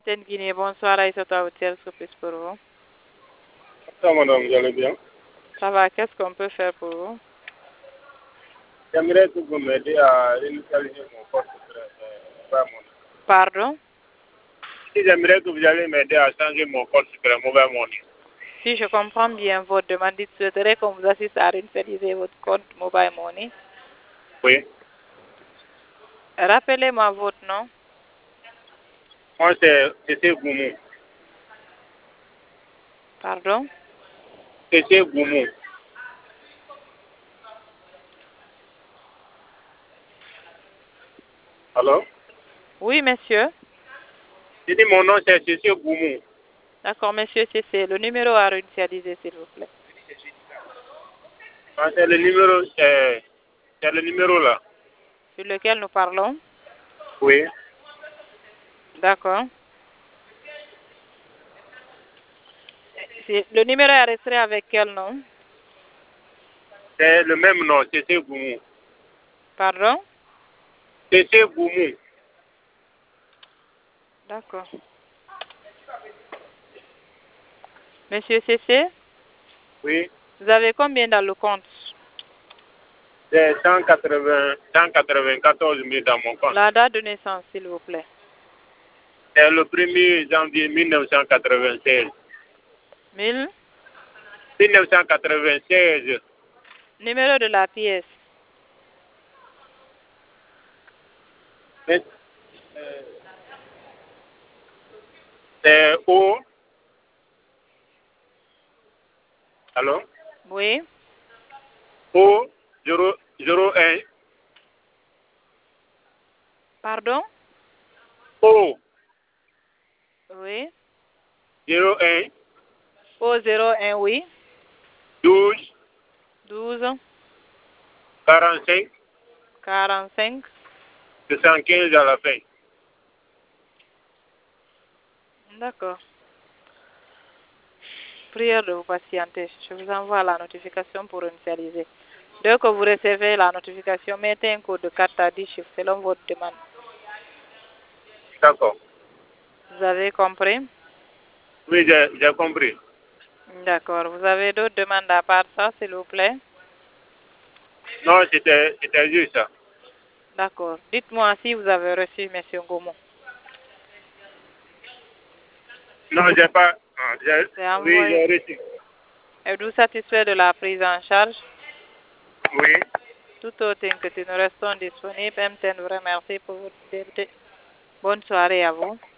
Guinée, bonsoir, Aïssata Hôtel, surprise pour vous. Bonsoir madame, vous allez bien? Ça va, qu'est-ce qu'on peut faire pour vous? J'aimerais que vous m'aidiez à initialiser mon compte secret money. Pardon? J'aimerais que vous allez m'aider à changer mon compte secret mobile money. Si je comprends bien votre demande, il souhaiterait qu'on vous assiste à réinitialiser votre compte Mobile Money. Oui. Rappelez-moi votre nom. Moi, c'est Goumou. Pardon? C'est Goumou. Allô? Oui, monsieur. J'ai dit mon nom, c'est Cécile Goumou. D'accord, monsieur CC. Le numéro à réinitialiser, s'il vous plaît. Ah, c'est le numéro là. Sur lequel nous parlons? Oui. D'accord. Le numéro est enregistré avec quel nom? C'est le même nom, c'est Goumou. Pardon? C'est Goumou. D'accord. Monsieur CC, Oui. vous avez combien dans le compte? C'est 194 000 dans mon compte. La date de naissance, s'il vous plaît. C'est le 1er janvier 1996. 1996. Numéro de la pièce. C'est O. Allô? Oui. O 001. Pardon? O Oui. 01 O01, oui. 12 12, 45 45. 75 à la fin. D'accord. Prière de vous patienter. Je vous envoie la notification pour initialiser. Dès que vous recevez la notification, mettez un code de 4 à 10 chiffres selon votre demande. D'accord. Vous avez compris? Oui, j'ai compris. D'accord. Vous avez d'autres demandes à part ça, s'il vous plaît? Non, c'était juste ça. D'accord. Dites-moi si vous avez reçu M. Goumou. Non, j'ai pas. C'est Oui, envoyé. j'ai reçu. Êtes-vous satisfait de la prise en charge? Oui. Tout autre que nous restons disponibles. MTN vous remercie pour votre fidélité. Bonne soirée à vous.